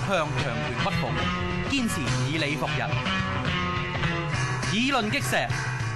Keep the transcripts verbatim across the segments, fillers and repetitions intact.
向強權屈服，堅持以理服人，議論擊石。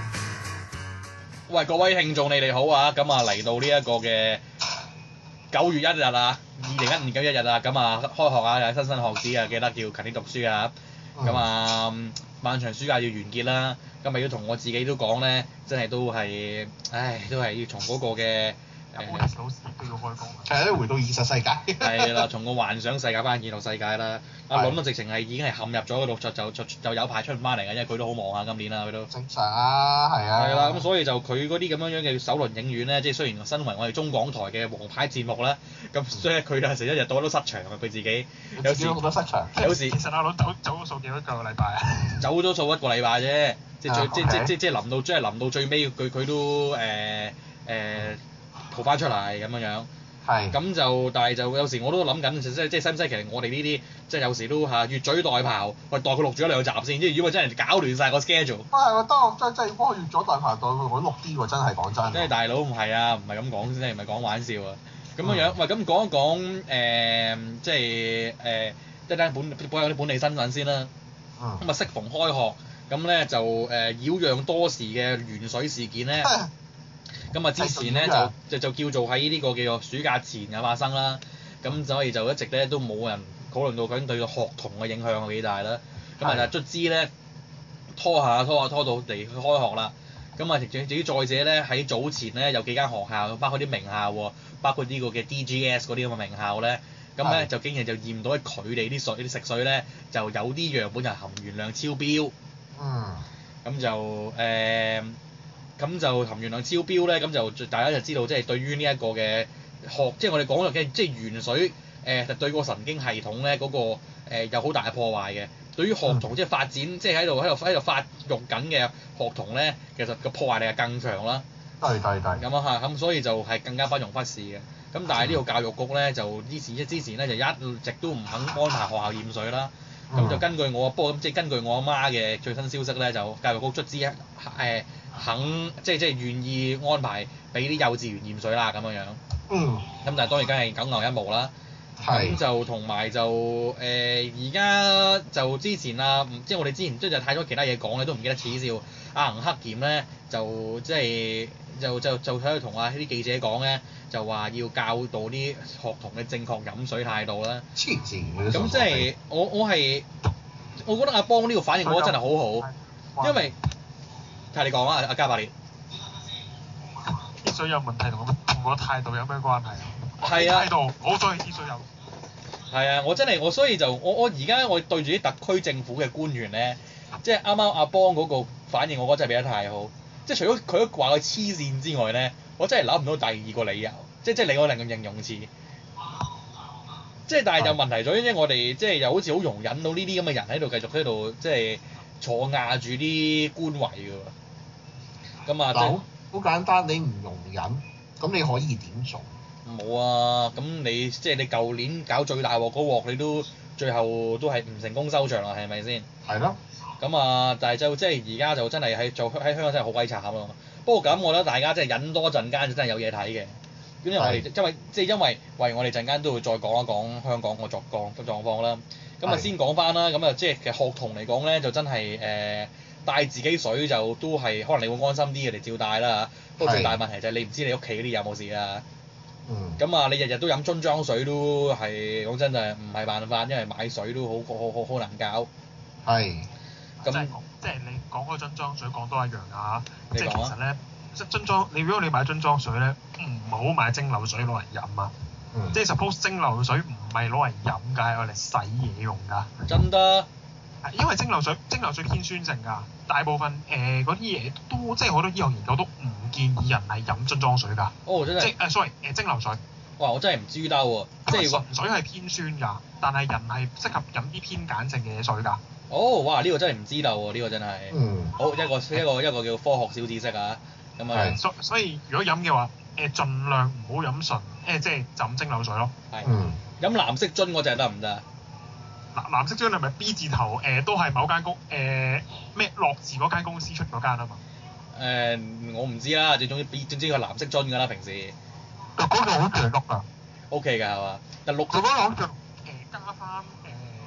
喂，各位聽眾，你哋好啊！咁啊嚟到呢一個嘅九月一日啊，二零一五年九月一日啊，咁啊開學啊，有新生學子啊，記得要勤啲讀書啊！咁啊，漫長暑假要完結啦，咁咪要同我自己都講咧，真係都係，唉，都係要從嗰個嘅。 誒，老師都要開工。 係咧，回到現實世界。 係啦，從個幻想世界翻現實世界啦。阿倫啊，直情係已經係陷入咗嗰度，就就就就有排出唔翻嚟嘅，因為佢都好忙啊，今年啊，佢都。 正常啊，係啊。 係啦，咁所以就佢嗰啲咁樣樣嘅首輪影院咧，即係雖然身為我哋中港台嘅王牌節目啦，咁所以佢有時一日到都失場啊，佢自己。有時好多失場。 有時。 其實阿倫走走咗數幾多個禮拜啊？ 走咗數一個禮拜啫，即係最即即即即臨到即係臨到最尾，佢佢都誒誒。逃翻出嚟咁樣樣， 係咁就但係就有時我都諗緊，即係即係使唔使其實我哋呢啲即係有時都嚇越俎代庖，喂代佢錄咗一兩集先，即係如果真係搞亂晒個 schedule。 啊係喎，當真真係幫佢越俎代庖代佢，我錄啲喎，真係講真。 即係大佬唔係啊，唔係咁講先，唔係講玩笑啊。咁樣樣，喂咁講一講誒，即係誒一單本本有啲本地新聞先啦。 嗯。 咁啊，適逢開學，咁咧就誒擾攘多時嘅鉛水事件咧。咁啊，之前咧就就就叫做喺呢個叫做暑假前有發生啦，咁所以就一直咧都冇人討論到究竟對個學童嘅影響有幾大啦。咁啊，但係卒之咧拖下拖下拖到嚟開學啦。咁啊，至於再者咧喺早前咧有幾間學校，包括啲名校喎，包括呢個嘅 D G S 嗰啲咁嘅名校咧，咁咧就竟然就驗到喺佢哋啲水啲食水咧就有啲樣本就含鉛量超標。 嗯。咁就誒。呃咁就含鉛量超標咧，咁就大家就知道，即係對於呢一個嘅學，即係我哋講嘅即係鉛水誒、呃，對個神經系統咧嗰、那個、呃、有好大嘅破壞嘅。對於學童、嗯、即係發展，即係喺度喺度喺度發育緊嘅學童咧，其實個破壞力係更強啦。 對對對。 咁啊嚇，咁所以就係更加不容忽視嘅。咁但係呢個教育局咧就之前即之前咧就一直都唔肯安排學校驗水啦。咁、嗯、就根據我，不過咁即係根據我阿媽嘅最新消息咧，就教育局卒之誒。呃肯即係即係願意安排俾啲幼稚園驗水啦咁樣樣。 嗯。 咁但係當然梗係九牛一毛啦。 係。 咁就同埋就誒而家就之前啊，即係我哋之前即係太多其他嘢講咧，都唔記得恥笑。阿吳克儉咧就即係就就就喺度同啊啲記者講咧，就話要教導啲學童嘅正確飲水態度啦。 黐線嘅。 咁即係我我係我覺得阿邦呢個反應我覺得真係好好，因為。睇你講啊，阿加百列。 啲水有問題同同我態度有咩關係啊？ 係啊。態度好所以啲水有。 係啊，我真係我所以就我我而家我對住啲特區政府嘅官員咧，即係啱啱阿邦嗰個反應，我覺得真係俾得太好。即係除咗佢都話佢黐線之外咧，我真係諗唔到第二個理由。即係即係你我另個形容詞。即係但係有問題在於，即係我哋即係又好似好容忍到呢啲咁嘅人喺度繼續喺度即係坐壓住啲官位㗎喎。咁啊，即係好簡單，你唔容忍，咁你可以點做？ 冇啊，咁你即係你舊年搞最大鑊嗰鑊，你都最後都係唔成功收場啦，係咪先？ 係咯。 咁啊，但係就即係而家就真係喺做喺香港真係好鬼慘咯。不過咁，我覺得大家即係忍多陣間就真係有嘢睇嘅。因為我哋因為即係因為喂，我哋陣間都會再講一講香港個狀況狀況啦。咁啊，先講翻啦。咁啊，即係其實學童嚟講咧，就真係誒。呃帶自己水就都係可能你會安心啲嘅，你照帶啦嚇。不過最大問題就係你唔知你屋企嗰啲有冇事啊。嗯。咁啊，你日日都飲樽裝水都係講真就係唔係辦法，因為買水都好好好好難搞。係。 咁即係即係你講嗰樽裝水講多一樣啊嚇。 你講啊。 即係其實咧，即係樽裝，你如果你買樽裝水咧，唔好買蒸餾水攞嚟飲啊。嗯。即係 suppose 蒸餾水唔係攞嚟飲㗎，係攞嚟洗嘢用㗎。 真得。 因為蒸餾水蒸餾水偏酸性㗎，大部分誒嗰啲嘢都即係好多醫學研究都唔建議人係飲樽裝水㗎。哦，真係。即係誒，sorry 誒蒸餾水。哇！我真係唔知得喎。即係純水係偏酸㗎，但係人係適合飲啲偏鹼性嘅水㗎。哦，哇！呢個真係唔知道喎，呢個真係。嗯。好，一個一個一個叫科學小知識啊，咁啊。係。所所以如果飲嘅話，誒盡量唔好飲純誒，即係就咁蒸餾水咯。係。嗯。飲藍色樽嗰隻得唔得？藍藍色樽係咪 B 字頭？誒、呃、都係某間公誒咩樂字嗰間公司出嗰間啊嘛？誒、呃、我唔知啦，最總之 B 總之佢藍色樽㗎啦，平時。嗰個好似係綠㗎。O K 㗎係嘛？但綠。佢嗰個好似誒加翻誒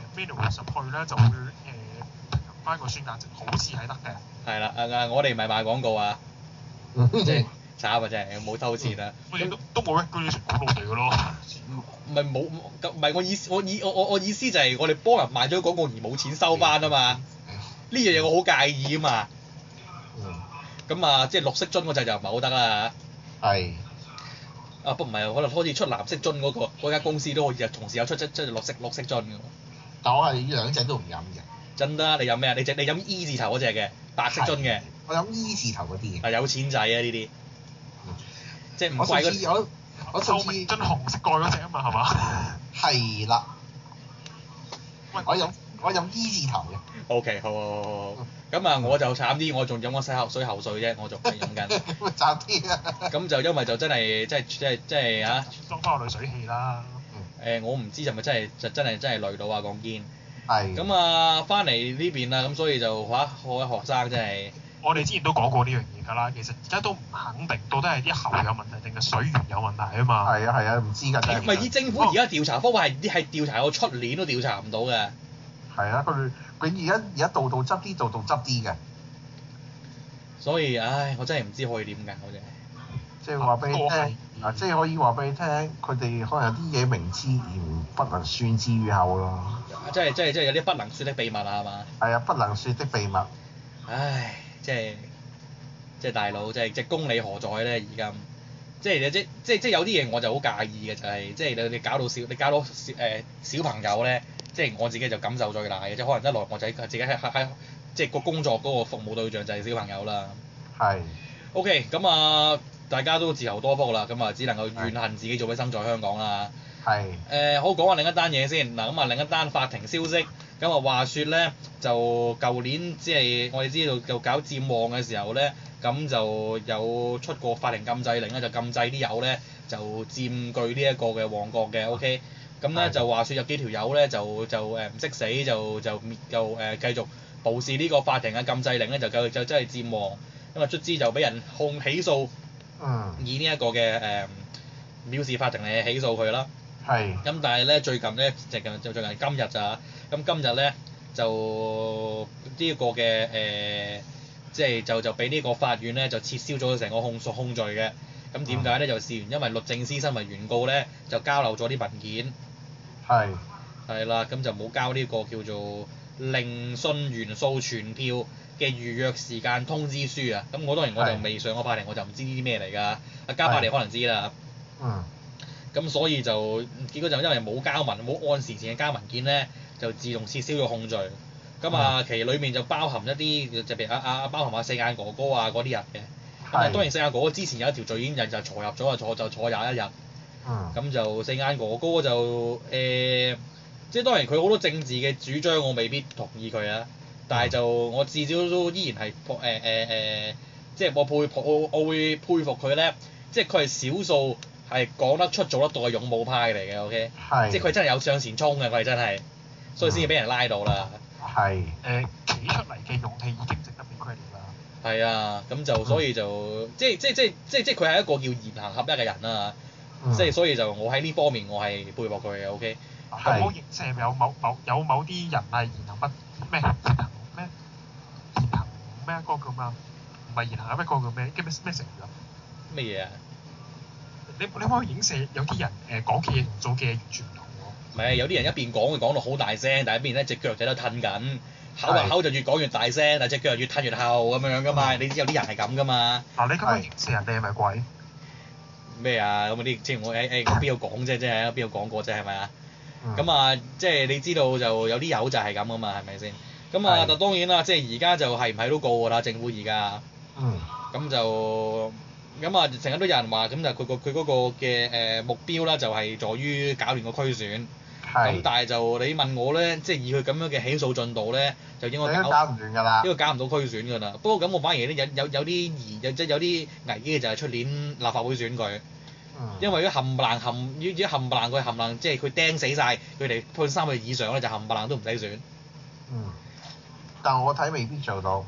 manual 入去咧就會誒翻個宣價值，好似係得嘅。 係啦，啊啊！我哋唔係賣廣告啊，即係慘啊！真係冇偷錢啊。 咁都都冇 regulation 講到地嘅咯。 唔係冇唔係我意思，我意我我我意思就係我哋幫人賣咗廣告而冇錢收翻啊嘛。呢樣嘢我好介意啊嘛。咁啊，即係綠色樽嗰陣就唔係好得啦。 係。 啊，不唔係，可能開始出藍色樽嗰個嗰間公司都可以啊，同時有出出出綠色綠色樽嘅。 但我係兩隻都唔飲嘅。 真啦，你飲咩啊？你隻你飲 E 字頭嗰隻嘅白色樽嘅。 我飲 E 字頭嗰啲嘅。 啊，有錢仔啊呢啲。即係唔貴嗰。 我我透明樽紅色蓋嗰隻啊嘛，係嘛？ 係啦。喂，我飲我飲 E 字頭嘅。 O K，好好好好。咁啊，我就慘啲，我仲飲緊洗口水喉水啫，我仲係飲緊。 慘啲啊！ 咁就因為就真係即係即係即係嚇。 裝翻個濾水器啦。 誒，我唔知係咪真係就真係真係累到啊講堅。 係。 咁啊，翻嚟呢邊啦，咁所以就嚇我啲學生真係。 我哋之前都講過呢樣嘢㗎啦，其實而家都唔肯定到底係啲喉有問題定係水源有問題啊嘛。 係啊係啊，唔知㗎真係。 唔係以政府而家調查方法係係調查到出年都調查唔到嘅。 係啊，佢佢而家而家度度執啲，度度執啲嘅。 所以唉，我真係唔知可以點㗎，我真係。 即係話俾你聽，啊，即係可以話俾你聽，佢哋可能有啲嘢明知而不能宣之於口咯。 即係即係即係有啲不能説的秘密啊，係嘛？ 係啊，不能説的秘密。 唉，即係即係大佬，即係即係公理何在咧？而家即係即即即有啲嘢我就好介意嘅，就係即係你你搞到小你搞到小誒、呃、小朋友咧，即係我自己就感受最大嘅，即係可能一來我就係自己喺喺即係個工作嗰個服務對象就係小朋友啦。 係。 OK，咁啊，大家都自求多福啦，咁啊只能夠怨恨自己做咩生在香港啦。 係。誒， 好講下另一單嘢先，嗱咁啊另一單法庭消息。咁啊話説咧，就舊年即係我哋知道就搞佔旺嘅時候咧，咁就有出過法庭禁制令咧，就禁制啲友咧就佔據呢一個嘅旺角嘅 ，OK。咁咧就話説有幾條友咧就就誒唔識死就就滅就誒繼續無視呢個法庭嘅禁制令咧，就就就真係佔旺，因為卒之就俾人控起訴， 嗯， 以呢一個嘅誒藐視法庭嚟起訴佢啦。 係。 咁但係咧最近咧最近就最近今日咋，咁今日咧就呢一個嘅誒，即係就就俾呢個法院咧就撤銷咗成個控訴控罪嘅。咁點解咧？就事緣因為律政司身為原告咧，就交漏咗啲文件。 係。 係啦，咁就冇交呢個叫做聆訊原訴傳票嘅預約時間通知書啊。咁我當然我就未上過法庭，我就唔知呢啲咩嚟㗎。阿加法庭可能知啦。 嗯。咁所以就結果就因為冇交文冇按時前嘅交文件咧，就自動撤銷咗控罪。咁啊，其裡面就包含一啲就譬如啊啊包含啊四眼哥哥啊嗰啲人嘅。咁啊當然四眼哥哥之前有一條罪已經就就坐入咗啊，坐就坐廿一日。 嗯。咁就四眼哥哥就誒、呃，即係當然佢好多政治嘅主張我未必同意佢啊，但係就我至少都依然係誒誒誒，即係我佩我我會佩服佢咧，即係佢係少數。係講得出做得到嘅勇武派嚟嘅 ，OK，即係佢真係有向前衝嘅，佢係真係，所以先至俾人拉到啦。 係。誒，企出嚟嘅勇氣已經值得俾 credit 啦。 係啊，咁就所以就、嗯、即係即係即係即係即係佢係一個叫言行合一嘅人啊，嗯、即係所以就我喺呢方面我係佩服佢嘅 ，OK。 係。我認識有某某有某啲人係言行不咩言行咩言行咩嗰個叫咩？唔係言行咩嗰個叫咩？叫咩咩成語啊？ 咩嘢啊？ 你你可以影射有啲人誒講嘅嘢同做嘅嘢完全唔同喎。 唔係，有啲人一邊講佢講到好大聲，但係一邊咧隻腳仔都褪緊，口啊口就越講越大聲，但係隻腳又越褪越後咁樣噶嘛。你知有啲人係咁噶嘛？ 嗱，你咁樣影射人哋係咪鬼？ 咩啊？咁嗰啲即係我誒誒我邊有講啫？即係邊有講過啫？係咪啊？咁啊，即係你知道就有啲友就係咁噶嘛？係咪先？咁啊，但當然啦，即係而家就係唔係都告㗎啦，政府而家。嗯。咁就。咁啊，成日都有人話，咁就佢個佢嗰個嘅誒目標啦，就係在於搞亂個區選。係。咁但係就你問我咧，即係以佢咁樣嘅起訴進度咧，就應該搞。 搞唔亂㗎啦。 應該搞唔到區選㗎啦。不過咁我反而咧有有有啲疑，有即係有啲危機嘅就係出年立法會選舉。嗯。因為如果冚唪唥冚，如果冚唪唥佢冚唪唥，即係佢釘死晒佢哋判三個月以上咧，就冚唪唥都唔使選。 嗯。但我睇未必做到。誒、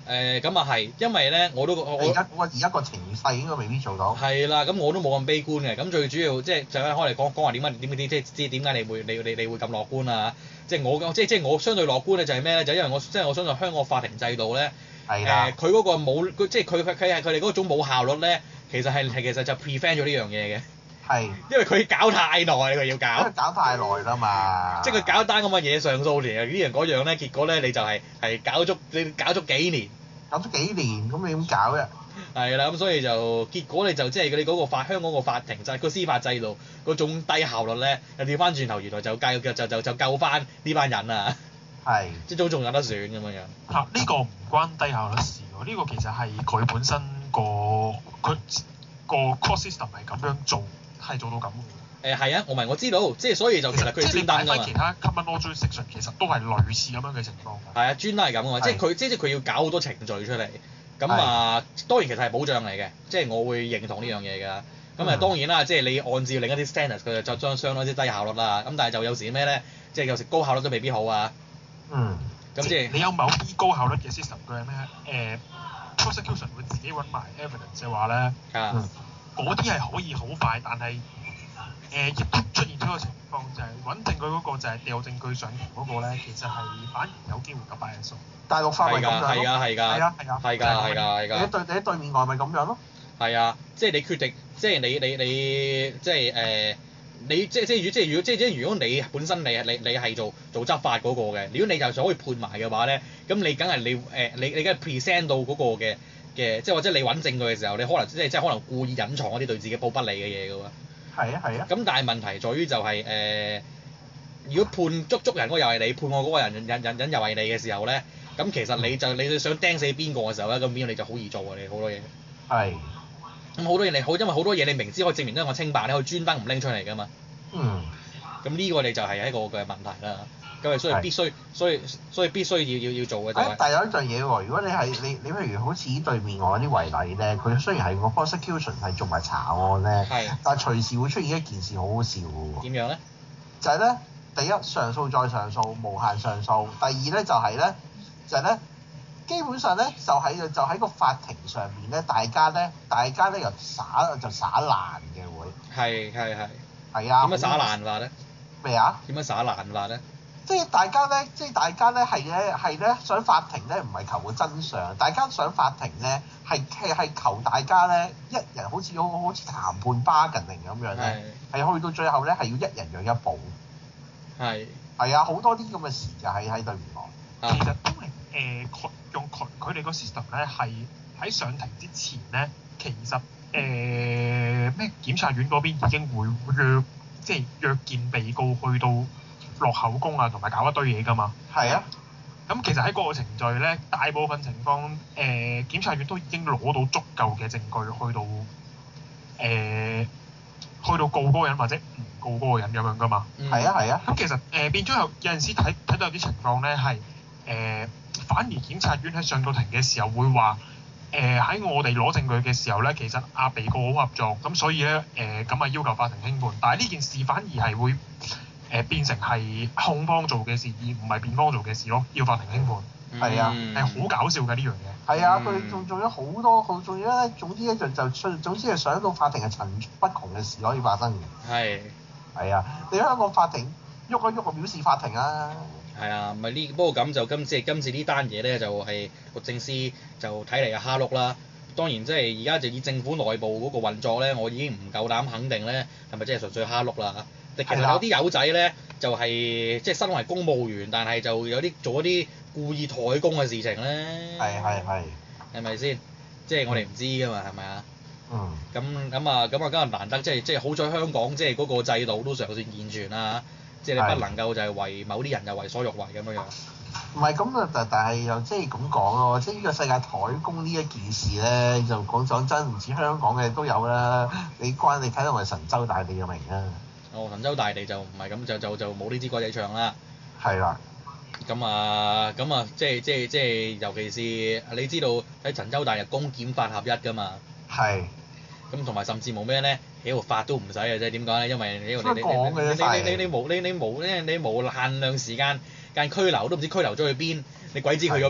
誒咁啊係，因為咧我都我而家我而家個情勢應該未必做到。 係啦，咁我都冇咁悲觀嘅。咁最主要即係就係開嚟講講話點解點點即係知點解你會你你你會咁樂觀啊？即係我即係即係我相對樂觀咧就係咩咧？就係因為我即係我相信香港法庭制度咧誒佢嗰個冇即係佢佢佢係佢哋嗰種冇效率咧，其實係係其實就 prevent 咗呢樣嘢嘅。係，因為佢搞太耐，佢要搞。因為搞太耐啦嘛。 即係佢搞單咁嘅嘢上訴年，呢樣嗰樣咧，結果咧你就係係搞足你搞足幾年。 搞咗幾年，咁你點搞啫？ 係啦，咁所以就結果你就即係你嗰個法香港個法庭制個司法制度嗰種低效率咧，又調翻轉頭，原來就救就就就救翻呢班人啊！係，即係都仲有得選咁樣樣。 嚇，呢個唔關低效率事喎，呢個其實係佢本身個佢個 court system 係咁樣做，係做到咁嘅。 誒係啊，我明我知道，即係所以就其實佢專登㗎嘛。 即係其他 common law jurisdiction 其實都係類似咁樣嘅情況。 係啊，專登係咁㗎嘛，即係佢即係佢要搞好多程序出嚟。咁啊，當然其實係保障嚟嘅，即係我會認同呢樣嘢㗎。咁啊，當然啦，即係你按照另一啲 standard，佢就將相當之低效率啦。咁但係就有時咩咧，即係有時高效率都未必好啊。 嗯。 咁即係你有某啲高效率嘅 system，佢係咩？誒 prosecution 會自己揾埋 evidence 嘅話咧， 啊， 嗰啲係可以好快，但係誒亦都出現咗一個情況，就係揾證據嗰個就係掉證據上庭嗰個咧，其實係反而有機會九百人數。 大陸法咪咁樣咯， 係㗎係㗎係啊係啊， 係㗎係㗎係㗎。 你對你喺對面外咪咁樣咯。 係啊，即係你決定，即係你你你即係誒，你即即如即係如果即即如果你本身你你你係做做執法嗰個嘅，如果你就想可以判埋嘅話咧，咁你梗係你誒你你梗係 present 到嗰個嘅嘅，即係或者你揾證據嘅時候，你可能即係即係可能故意隱藏一啲對自己保不利嘅嘢㗎喎。 係啊係啊。 咁但係問題在於就係、是、誒、呃，如果判捉捉人嗰個又係你，判我嗰個人人人人又係你嘅時候咧，咁其實你就你想釘死邊個嘅時候咧，咁邊個你就好易做啊！你好多嘢。係。咁好多嘢你好，因為好多嘢你明知可以證明得我清白，你可以專登唔拎出嚟㗎嘛。嗯。咁呢個你就係一個嘅問題啦。咁啊，所以必須，所以所以必須要要要做嘅就係、是。 但係有一樣嘢喎，如果你係你你譬如好似對面我啲為例咧，佢雖然係個 prosecution 係做埋查案咧，係，但係隨時會出現一件事好好笑嘅喎。 點樣咧？ 就係咧，第一上訴再上訴，無限上訴；第二咧就係咧，就係咧，基本上咧就喺就喺個法庭上面咧，大家咧大家咧又耍就耍爛嘅會。係係係。係啊。點樣耍爛法咧？咩啊？點樣耍爛法咧？即係大家咧，即係大家咧係咧係咧上法庭咧，唔係求個真相，大家上法庭咧係係係求大家咧一人好似好好似談判 bargaining 咁樣咧，係去到最後咧係要一人讓一步。係。係啊，好多啲咁嘅事就喺喺對面講。 其實因為誒佢用佢佢哋個 system 咧係喺上庭之前咧，其實誒咩、呃、檢察院嗰邊已經會約即係約見被告去到落口供啊，同埋搞一堆嘢㗎嘛。係啊。咁其實喺嗰個程序咧，大部分情況誒、呃、檢察院都已經攞到足夠嘅證據去到誒、呃、去到告嗰個人或者唔告嗰個人咁樣㗎嘛。係、嗯、啊係啊。咁其實誒、呃、變咗有有陣時睇睇到有啲情況咧係誒反而檢察院喺上到庭嘅時候會話誒喺我哋攞證據嘅時候咧，其實阿被告好合作，咁所以咧誒咁啊要求法庭輕判，但係呢件事反而係會。誒、呃、變成係控方做嘅事，而唔係辯方做嘅事咯，要法庭輕判。係、嗯、啊，係好搞笑嘅呢樣嘢。係啊，佢哋仲做咗好多，好仲要咧，總之咧就就總之係上到法庭係層出不窮嘅事可以發生嘅。係。係啊，你香港法庭喐一喐個表示法庭啊。係啊，咪呢？不過咁就今次今次呢單嘢咧就係、是、律政司就睇嚟係蝦碌啦。當然即係而家就以政府內部嗰個運作咧，我已經唔夠膽肯定咧係咪真係純粹蝦碌啦。其實有啲友仔咧，就係、是、即係身為公務員，但係就有啲做一啲故意怠工嘅事情咧。係係係。係咪先？即係我哋唔知㗎嘛，係咪啊？嗯。咁咁啊，咁啊，今日難得即係即係好彩香港即係嗰個制度都尚算健全啦，即係你不能夠就係為某啲人又為所欲為咁樣樣。唔係咁啊，但但係又即係咁講咯，即係呢個世界怠工呢一件事咧，就講講真，唔似香港嘅都有啦。你關你睇到我哋神州大地就明啦。哦，神州大地就唔係咁，就就就冇呢支歌仔唱啦。係啦。咁啊，咁啊，即係即係即係，尤其是你知道喺神州大地公檢法合一㗎嘛。係。咁同埋甚至冇咩咧，起條法都唔使嘅啫。點講咧？因為你你你你你你冇你你冇咧，你冇限量時間間拘留都唔知拘留咗去邊，你鬼知去咗邊啊？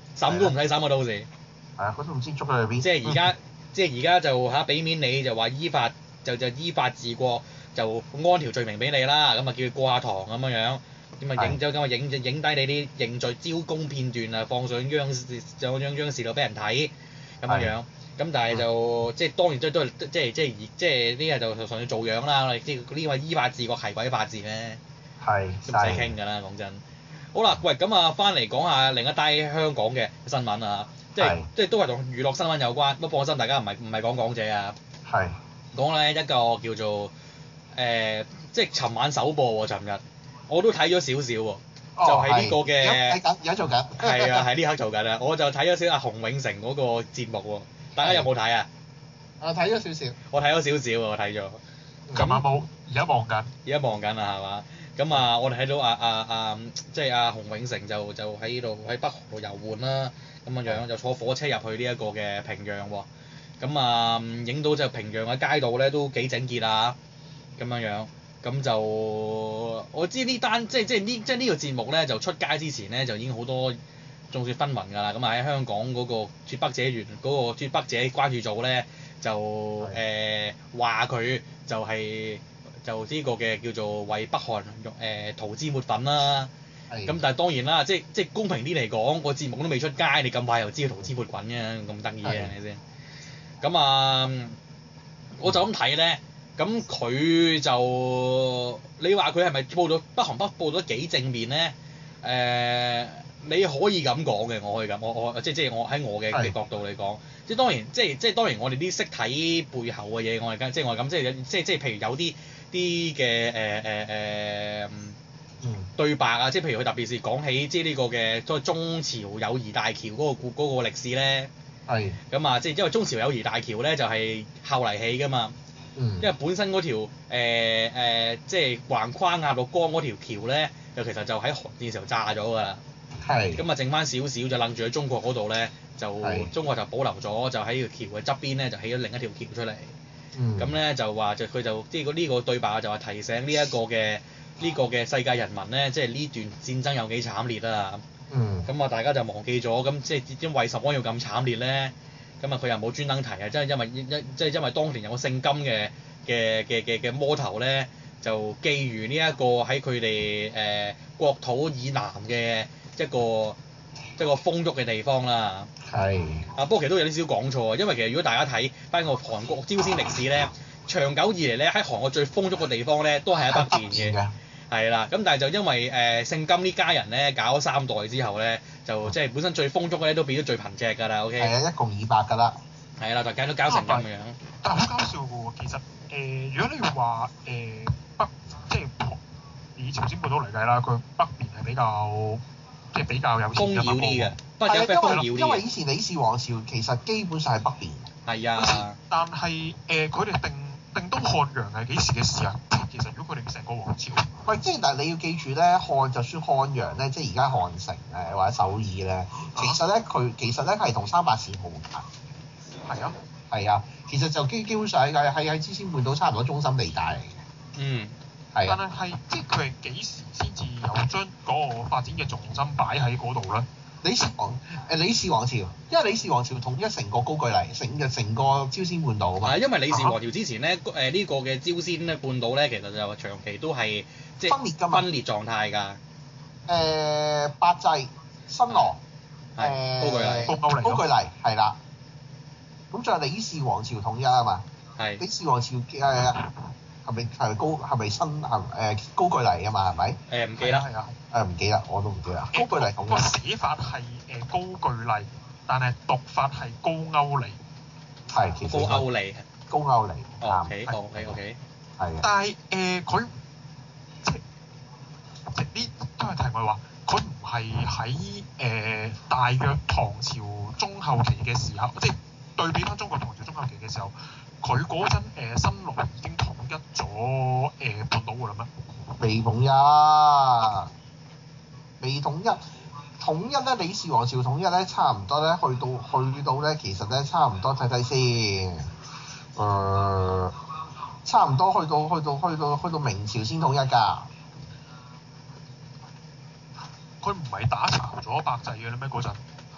審都唔使審啊，到時。 係啊，嗰都唔知捉佢去邊。 即係而家，即係而家就嚇俾面你，就話依法就就依法治國，就安條罪名俾你啦，咁啊叫佢過下堂咁樣樣，咁啊影咗咁啊影影低你啲認罪招供片段啊，放上央視上央央視度俾人睇咁樣樣。咁但係就即係當然都都係即係即係即係呢個就純粹做樣啦，我哋即係呢個依法治國係鬼法治咩？ 係。 都唔使傾㗎啦，講真。好啦，喂，咁啊，翻嚟講下另一單香港嘅新聞啊，即係即係都係同娛樂新聞有關，不過放心，大家唔係唔係講港姐啊， 係講咧一個叫做誒、呃，即係尋晚首播喎，尋日我都睇咗少少喎， 哦、 就係呢個嘅， 而家而家做緊， 係啊，係呢刻做緊啊，我就睇咗少阿洪永城嗰個節目喎，大家有冇睇啊？ 我睇咗少少， 我睇咗少少啊，我睇咗， 琴晚冇，而家望緊， 而家望緊啊，係嘛？咁啊，我哋睇到啊啊啊，即係阿洪永城就就喺呢度喺北韓度遊玩啦，咁樣樣就坐火車入去呢一個嘅平壤喎，咁啊影到就平壤嘅街道咧都幾整潔啊，咁樣樣，咁就我知呢單即係即係呢即係呢個節目咧就出街之前咧就已經好多眾說紛紜㗎啦，咁啊喺香港嗰個脫北者員嗰、嗰個脫北者關注組咧就誒話佢就係、是。就呢個嘅叫做為北韓用誒塗脂抹粉啦，咁的但係當然啦，即係即係公平啲嚟講，個節目都未出街，你咁快又知佢塗脂抹粉嘅，咁得意嘅係咪先？咁啊的，我就咁睇咧，咁佢就你話佢係咪報到北韓北報到幾正面咧？誒、呃，你可以咁講嘅，我可以咁，我我即係即係我喺我嘅角度嚟講，即係當然即係即係當然我哋啲識睇背後嘅嘢，我係即係我係咁，即係即係即係譬如有啲。啲嘅誒誒誒對白啊，即係譬如佢特別是講起即係呢個嘅所謂中朝友誼大橋嗰個故嗰個歷史咧，係咁啊，即係因為中朝友誼大橋咧就係後嚟起㗎嘛，嗯，因為本身嗰條誒誒、呃呃、即係橫跨鴨綠江嗰條橋咧，就其實就喺韓戰時候炸咗㗎啦，係咁啊，剩翻少少就楞住喺中國嗰度咧，就是中國就保留咗，就喺條橋嘅側邊咧就起咗另一條橋出嚟。咁咧、嗯、就話就佢就即係呢個對白就係提醒呢一個嘅呢、呢個嘅世界人民咧，即係呢段戰爭有幾慘烈啊！嗯。咁啊，大家就忘記咗，咁即係因為什麼要咁慘烈咧？咁啊，佢又冇專登提啊，即係因為一即係因為當年有個姓金嘅嘅嘅嘅嘅魔頭咧，就覬覦呢一個喺佢哋誒國土以南嘅一個即係個豐沃嘅地方啦。係。啊，不過其實都有啲少講錯啊，因為其實如果大家睇翻個韓國朝鮮歷史咧，長久以嚟咧喺韓國最豐沃嘅地方咧，都係喺北邊嘅。係啦，咁但係就因為誒姓金呢家人咧搞咗三代之後咧，就即係本身最豐沃咧都變咗最貧瘠㗎啦。OK。係啊，一窮二白㗎啦。係啦，大家都搞成咁樣。 但係好搞笑㗎喎，其實誒、呃，如果你話誒、呃、北即係以朝鮮半島嚟計啦，佢北邊係比較即係比較有錢嘅嘛。豐饒啲嘅。係啊，因為因為以前李氏王朝其實基本上係北邊。係啊。但係誒，佢、呃、哋定定都漢陽係幾時嘅事啊？其實如果佢哋成個王朝，喂，即係但係你要記住咧，漢就算漢陽咧，即係而家漢城誒或者首爾咧，其實咧佢其實咧係同三八線冇近。係啊。係啊，其實就基基本上係係喺朝鮮半島差唔多中心地帶嚟嘅。嗯。係啊。但係係即係佢係幾時先至有將嗰個發展嘅重心擺喺嗰度咧？李氏王誒李氏王朝，因為李氏王朝統一成個高句麗，成嘅成個朝鮮半島啊嘛。係因為李氏王朝之前咧，誒、呃這個、呢個嘅朝鮮咧半島咧，其實就長期都係即係分裂㗎嘛，分裂狀態㗎。誒、呃，百濟、新羅、誒、呃、高句麗、高句麗、高句麗係啦。咁仲有李氏王朝統一啊嘛。係是。李氏王朝誒係咪係高係咪新係誒、呃、高句麗啊嘛係咪？誒唔記得係啊。誒唔記得，我都唔記得。高句麗個寫法係誒高句麗，但係讀法係高句麗。係，其實高句麗。高句麗。O K O K O K。係。但係誒佢即即呢都係題外話，佢唔係喺誒大約唐朝中後期嘅時候，即係對比翻中國唐朝中後期嘅時候，佢嗰陣誒新羅已經統一咗誒、呃、半島㗎啦咩？未統一。未統一，統一咧，李氏王朝統一咧，差唔多咧，去到去到咧，其實咧，差唔多睇睇先，誒、呃，差唔多去到去到去到去到明朝先統一㗎。佢唔係打殘咗百濟嘅啦咩？嗰陣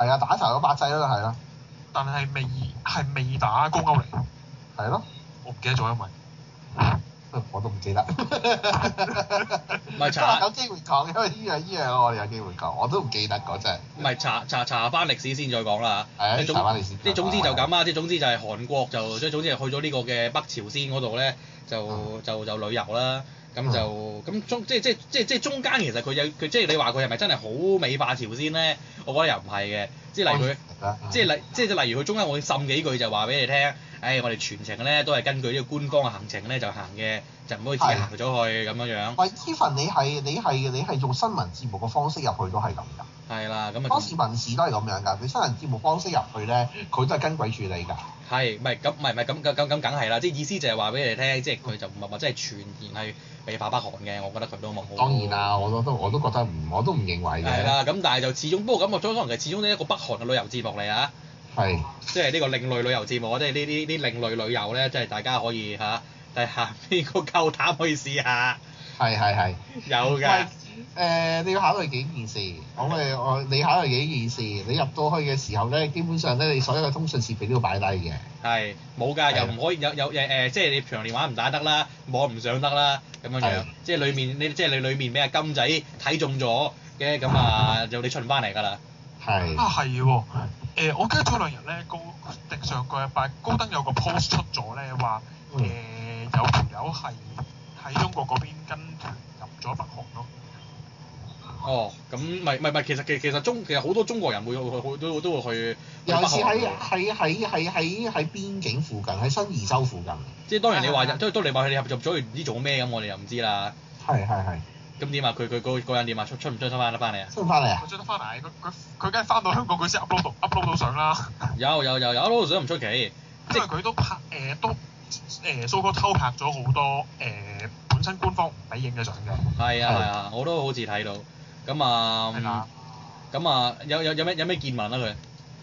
係啊，打殘咗八仔啦，係啦。 但係未係未打高歐嚟。 係咯。 我唔記得咗，因為我都唔記得。 唔係查有機會講，因為呢樣呢樣我哋有機會講，我都唔記得嗰陣。 唔係查查查翻歷史先再講啦嚇。 係啊，查翻歷史。 即係總之就咁啊！即係總之就係韓國就即係總之係去咗呢個嘅北朝鮮嗰度咧，就、嗯、就就旅遊啦。咁就咁、嗯、中即係即係即係即係中間其實佢有佢即係你話佢係咪真係好美化朝鮮咧？我覺得又唔係嘅。即係例如佢，即係例即係例如佢中間我會滲幾句就話俾你聽，誒、哎、我哋全程咧都係根據呢個官方嘅行程咧就行嘅，就唔可以自己行咗去咁樣樣。 喂 Even 你係你係你係做新聞節目嘅方式入去都係咁㗎。 係啦，咁啊。 當時民視都係咁樣㗎，你新聞節目方式入去咧，佢都係跟鬼住你㗎。係， 唔係咁唔係唔係咁咁咁咁梗係啦，即係意思就係話俾你聽，即係佢就唔係話真係全然係美化北韓嘅，我覺得佢都冇。 當然啦，我都都我都覺得唔，我都唔認為嘅。 係啦，咁但係就始終不過咁，我覺得可能係始終呢一個北韓嘅旅遊節目嚟啊。 係。即係呢個另類旅遊節目，即係呢啲啲另類旅遊咧，即係大家可以嚇，但係下邊個夠膽可以試下。 係係係。有㗎。誒、呃，你要考慮幾件事。我咪我你考慮幾件事，你入到去嘅時候咧，基本上咧，你所有嘅通訊設備都要擺低嘅。係， 冇㗎，又唔可以有有誒誒，即係你長電話唔打得啦，網唔上得啦，咁樣樣。即係裡面你即係你裡面俾阿金仔睇中咗嘅，咁啊就你出唔翻嚟㗎啦。係。啊係喎，誒我記得早兩日咧高定上個禮拜高登有個 post 出咗咧話誒有條友係喺中國嗰邊跟團入咗北韓咯。哦，咁咪咪咪，其實其其實中其實好多中國人會去去都都會去。尤其是喺喺喺喺喺喺邊境附近，喺新義州附近。即係當然你話入都都你話佢哋入入咗去唔知做咩咁，我哋又唔知啦。係係係。咁點啊？佢佢嗰個人點啊？出出唔出得翻得翻嚟啊？出唔翻嚟啊？佢出得翻嚟，佢佢佢梗係翻到香港佢先 upload 到 upload 到相啦。有有有有 upload 到相唔出奇，即係佢都拍誒、呃、都誒蘇哥偷拍咗好多誒、呃、本身官方唔俾影嘅相嘅。係啊係啊，我都好似睇到。咁啊，咁啊，有有有咩有咩見聞啊佢？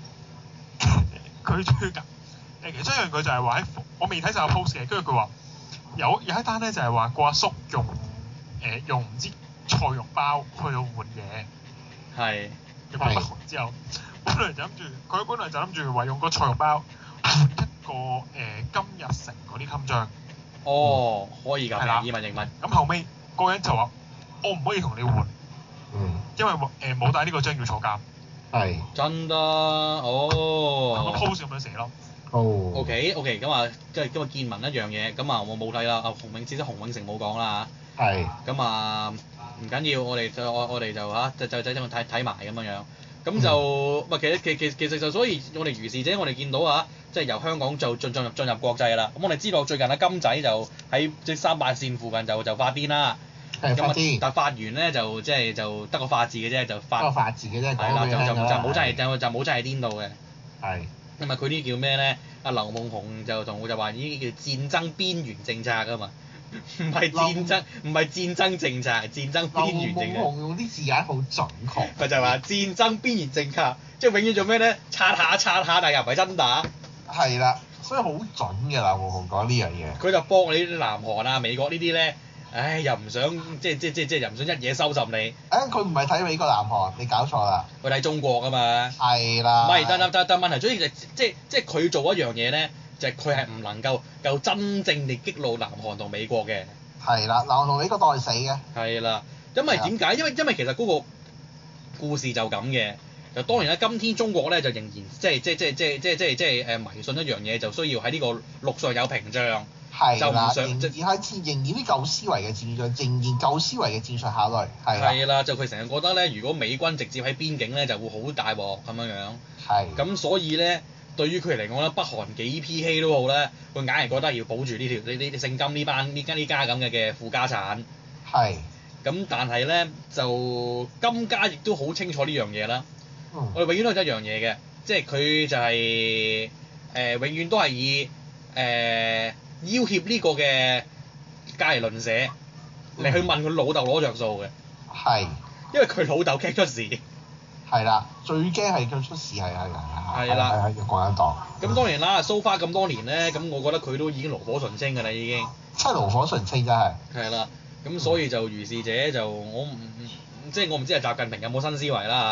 佢最近誒其中一樣佢就係話喺我未睇晒個 post 嘅，跟住佢話有有一單咧就係話個阿叔用誒、呃、用唔知菜肉包去到換嘢，係入翻北韓之後，本來就諗住佢本來就諗住話用個菜肉包換一個誒、呃、金日成嗰啲襟章。哦，可以㗎，係以文認文。咁後尾嗰個人就話：我唔可以同你換。嗯，因為誒冇帶呢個章要坐監。係。真㗎，哦。個 post 咁樣寫咯。哦。O K O K，咁啊，即係今日見聞一樣嘢，咁啊我冇睇啦，阿洪永，至少洪永城冇講啦嚇。係。咁啊唔緊要，我哋就我我哋就嚇就就就咁睇睇埋咁樣樣，咁就唔係其實其其其實就所以我哋如是者，我哋見到啊，即係由香港就進進入進入國際啦。咁我哋知道最近阿金仔就喺即三八線附近就就發癲啦。咁啊，但發完咧就即係就得個發字嘅啫，就發。得個發字嘅啫，講俾你聽啦。係啦，就就就冇真係就就冇真係顛到嘅。係。因為佢呢叫咩咧？阿劉夢熊就同我就話呢啲叫戰爭邊緣政策㗎嘛，唔係戰爭，唔係戰爭政策，係戰爭邊緣政策。劉夢熊用啲字眼好準確。佢就話戰爭邊緣政策，即係永遠做咩咧？擦下擦下，但又唔係真打。係啦，所以好準嘅劉夢熊講呢樣嘢。佢就幫你啲南韓啊、美國呢啲咧。唉，又唔想即係即係即係即係又唔想一嘢收拾你。誒，佢唔係睇美國南韓，你搞錯啦。佢睇中國㗎嘛。係啦。唔係，但但但但問題主要就係即係即係佢做一樣嘢咧，就係佢係唔能夠夠真正地激怒南韓同美國嘅。係啦，南韓同美國都係死嘅。係啦，因為點解？因為因為其實嗰個故事就咁嘅。就當然啦，今天中國咧就仍然即係即係即係即係即係即係即係誒迷信一樣嘢，就需要喺呢個陸上有屏障。係啦，仍然係戰，仍然啲舊思維嘅戰術，仍然舊思維嘅戰術考慮，係啦。係啦，就佢成日覺得咧，如果美軍直接喺邊境咧，就會好大鑊咁樣樣。係。咁所以咧，對於佢嚟講咧，北韓幾 P K 都好咧，佢硬係覺得要保住呢條呢呢啲聖金呢班呢家呢家咁嘅嘅負家產。係。咁但係咧，就金家亦都好清楚呢樣嘢啦。嗯。我哋永遠都係一樣嘢嘅，即係佢就係、是、誒、呃、永遠都係以誒。呃要挾呢個嘅隔離鄰舍嚟去問佢老豆攞着數嘅，係，因為佢老豆驚出事。係啦，最驚係佢出事係係係係啦，係係共產黨。咁當然啦，蘇花咁多年咧，咁我覺得佢都已經爐火純青㗎啦，已經。真係爐火純青真係。係啦，咁所以就如是者就我唔即係我唔知係習近平有冇新思維啦嚇。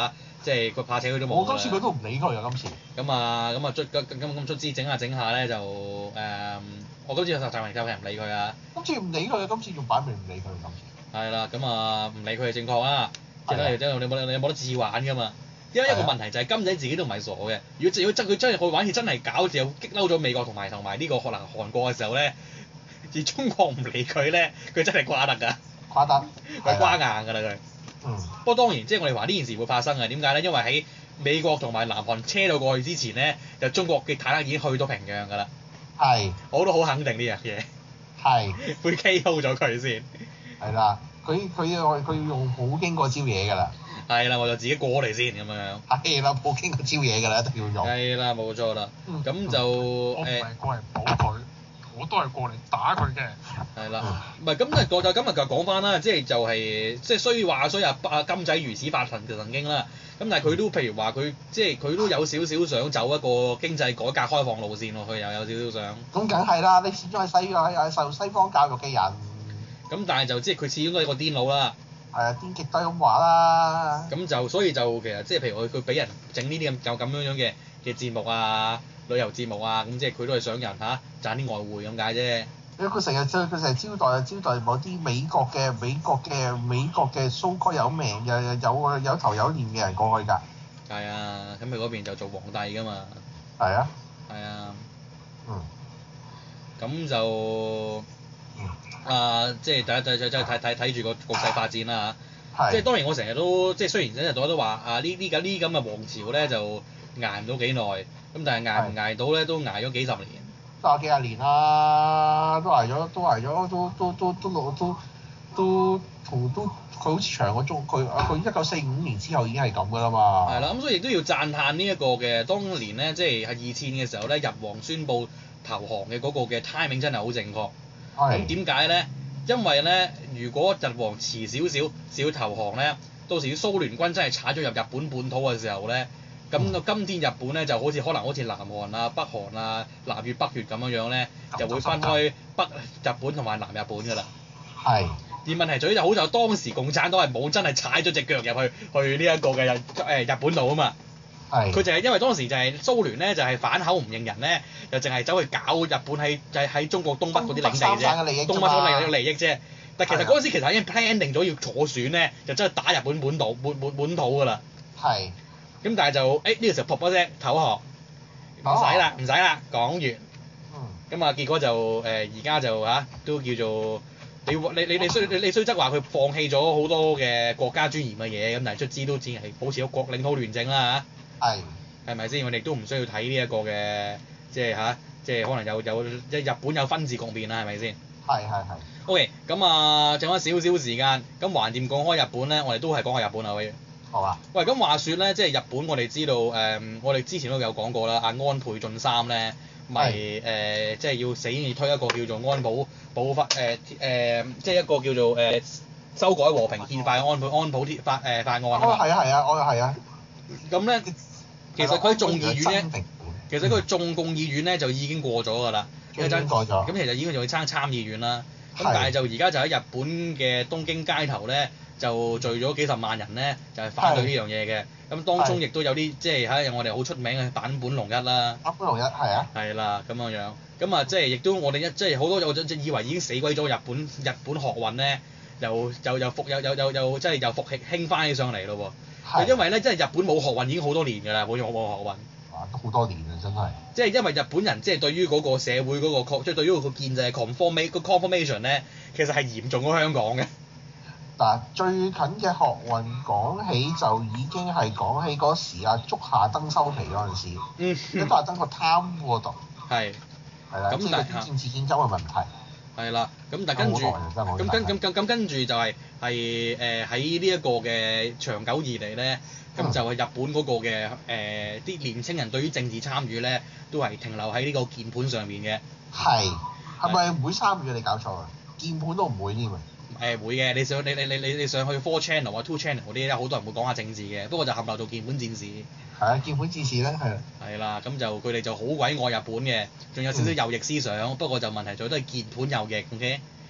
即係佢怕扯佢都冇。 我今次佢都唔理佢啊！今次。 咁啊咁啊卒咁咁咁卒之整下整下咧就誒、嗯，我今次就暫時就係唔理佢啊。 今次唔理佢啊！今次仲擺明唔理佢今次。 係啦，咁啊唔理佢係正確啊，即係即係你冇你冇得自玩㗎嘛。因為一個問題就係金仔自己都唔係傻嘅，如果如果真佢真係去玩，佢真係搞就激嬲咗美國同埋同埋呢個可能韓國嘅時候咧，而中國唔理佢咧，佢真係瓜得㗎。 瓜得。 佢瓜硬㗎啦佢。 嗯。 不過當然，即係我哋話呢件事會發生嘅，點解咧？因為喺美國同埋南韓車到過去之前咧，就中國嘅坦克已經去到平壤㗎啦。 係。 我都好肯定呢樣嘢。 係。 會 K O 咗佢先。 係啦，佢佢佢佢用普京嗰招嘢㗎啦。 係啦，我就自己過嚟先咁樣。 係啦，普京嗰招嘢㗎啦，一定要用。 係啦，冇錯啦。咁、嗯、就誒。 我唔係過嚟保佢，我都係過嚟打佢嘅。 係啦，唔係咁就就今日就講翻啦，即係就係即係雖話雖阿阿金仔如此發神嘅神經啦，咁但係佢都譬如話佢即係佢都有少少想走一個經濟改革開放路線喎，佢又有少少想。咁梗係啦，你始終係西係受西方教育嘅人。 咁但係就即係佢始終都係一個癲佬啦。 係啊，癲極都係咁話啦。 咁就所以就其實即係譬如佢佢俾人整呢啲咁有咁樣樣嘅嘅節目啊、旅遊節目啊，咁即係佢都係想人嚇賺啲外匯咁解啫。 因為佢成日佢成日招待啊招待某啲美國嘅美國嘅美國嘅蘇哥有名有有有有頭有臉嘅人過去㗎。 係啊，咁佢嗰邊就做皇帝㗎嘛。 係啊。 係啊。 嗯。 咁就。啊、呃，即係第一，第一，即係睇睇睇住個局勢發展啦嚇。即係當然我成日都即係雖然成日我都話啊呢呢咁呢咁嘅王朝咧就捱唔到幾耐，咁但係捱唔捱到咧都捱咗幾十年。 都有幾廿年啦，都捱咗，都捱咗，都都都都都都都同都佢好似長個鐘，佢佢一九四五年之後已經係咁噶啦嘛。 係啦，咁所以亦都要讚歎呢一個嘅當年咧，即係係二戰嘅時候咧，日皇宣布投降嘅嗰個嘅 timing 真係好正確。咁點解咧？因為咧，如果日皇遲少少少投降咧，到時蘇聯軍真係踩咗入日本本土嘅時候咧，咁到今天日本咧就好似可能好似南韓啊、北韓啊、南越、北越咁樣樣咧，就會分開北日本同埋南日本㗎啦。係。而問題在於就好在當時共產黨係冇真係踩咗隻腳入去去呢一個嘅日誒日本度啊嘛。係。佢就係因為當時就係蘇聯咧就係反口唔認人咧，就淨係走去搞日本喺就係喺中國東北嗰啲領地啫，東北嗰啲利益啫。但其實嗰陣時其實已經 plan 定咗要坐船咧，就真係打日本本土本本本土㗎啦。係。咁但係就誒呢個時候噗一聲投降，唔使啦唔使啦講完。嗯。咁啊結果就誒而家就嚇都叫做你你你你雖你你雖則話佢放棄咗好多嘅國家尊嚴嘅嘢，咁但係卒之都只係保持咗國領土亂政啦嚇。係。係咪先？我哋都唔需要睇呢一個嘅即係嚇，即係可能有有即係日本有分治局面啦，係咪先？係係係。O.K. 咁啊，剩翻少少時間，咁橫掂講開日本咧，我哋都係講下日本啊，喂。好啊。喂，咁話說咧，即係日本，我哋知道誒、嗯，我哋之前都有講過啦，阿安倍晉三咧，咪誒、呃，即係要死要推一個叫做安保保法誒誒，即係一個叫做誒、呃、修改和平憲法嘅安保安保法誒、呃、法案啊嘛。哦，係啊，係啊，我係啊。咁咧，其實佢喺眾議院咧，其實佢眾共議院咧就已經過咗㗎啦。已經過咗。咁其實已經仲要參參議院啦。咁但係就而家就喺日本嘅東京街頭咧，就聚咗幾十萬人咧，就係、是、反對呢樣嘢嘅。咁當中亦都有啲即係嚇，有我哋好出名嘅坂本龍一啦。坂本龍一係啊。係啦，咁樣樣。咁啊，即係亦都我哋一即係好多我即係以為已經死鬼咗日本日本學運咧，又又又復又又又又即係又復興興翻起上嚟咯喎。因為咧，即係日本冇學運已經好多年㗎啦，冇冇冇學運。都好多年啦，真係。即係因為日本人即係對於嗰個社會嗰、嗰個即係對於個建制 conformation 個 conformation 咧，其實係嚴重過香港嘅。嗱，最近嘅學運講起就已經係講起嗰時啊，竹下登收皮嗰陣時，嗯，竹下登個貪污嗰度。係。係啦。咁但係政治戰爭嘅問題。係啦，咁但係跟住，咁跟咁咁咁跟住就係係誒喺呢一個嘅長久以嚟咧。咁、嗯、就係日本嗰個嘅誒啲年青人對於政治參與咧，都係停留喺呢個鍵盤上面嘅。係，係咪唔會參與？你搞錯啊！鍵盤都唔會添啊。誒、呃、會嘅，你上你你你你你上去 four channel 啊 two channel 嗰啲咧，好多人會講下政治嘅，不過就冚唪唥做鍵盤戰士。係啊，鍵盤戰士咧，係啊。係啦，咁就佢哋就好鬼愛日本嘅，仲有少少右翼思想，嗯、不過就問題在都係鍵盤右翼，OK？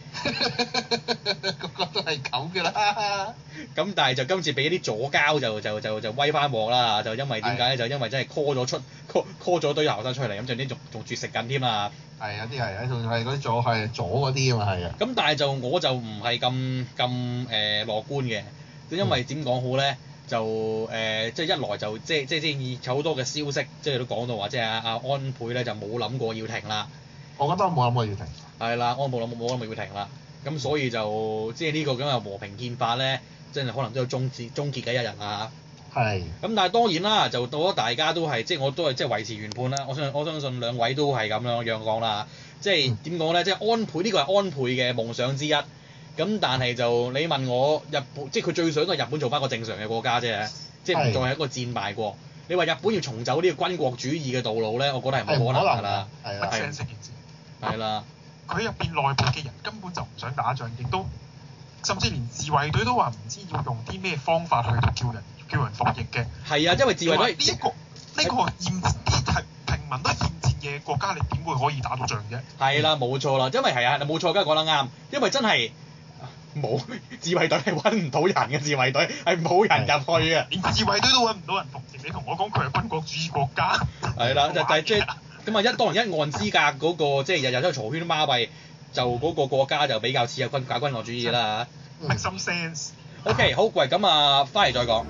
個個都係咁㗎啦。 咁但係就今次俾啲左膠就就就就威翻鑊啦，就因為點解咧？就因為真係 call 咗出 call call 咗堆後生出嚟，咁就啲仲仲絕食緊添啊！ 係有啲係，仲係嗰啲左係左嗰啲啊嘛，係啊。 咁但係就我就唔係咁咁誒樂觀嘅，因為點講好咧？就誒、呃、即係一來就即即即有好多嘅消息，即係都講到話，即係阿阿安倍咧就冇諗過要停啦。 我覺得冇諗過要停。係啦，安倍冇冇諗過要停啦。咁所以就即係呢個咁嘅和平憲法咧，即係可能都有終結終結嘅一日啊。係。咁但係當然啦，就到咗大家都係即係我都係即係維持原判啦。我相信我相信兩位都係咁樣樣講啦。即係點講咧？即係安倍呢個係安倍嘅夢想之一。咁但係就你問我日本，即係佢最想都係日本做翻個正常嘅國家啫，即係唔再係一個戰敗國。你話日本要重走呢個軍國主義嘅道路咧，我覺得係冇可能㗎啦。係啦。係。 係啦。 佢入邊內部嘅人根本就唔想打仗，亦都甚至連自衛隊都話唔知要用啲咩方法去到叫人叫人服役嘅。 係啊，因為自衛隊呢一個呢個厭啲係平民都厭戰嘅國家，你點會可以打到仗啫？ 係啦，冇錯啦，因為係啊，冇錯，梗係講得啱，因為真係。冇自衛隊係揾唔到人嘅，自衛隊係冇人入去嘅， 連自衛隊都揾唔到人服役。你同我講佢係軍國主義國家？ 係啦，就就即係咁啊！一當然一岸之隔嗰個，即係日日都嘈喧巴閉，就嗰個國家就比較似有軍搞軍國主義啦嚇。 Make some sense。 OK，好，喂，咁啊，翻嚟再講。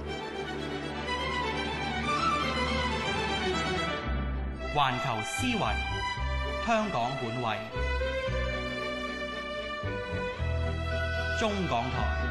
環球思維，香港本位。中港台。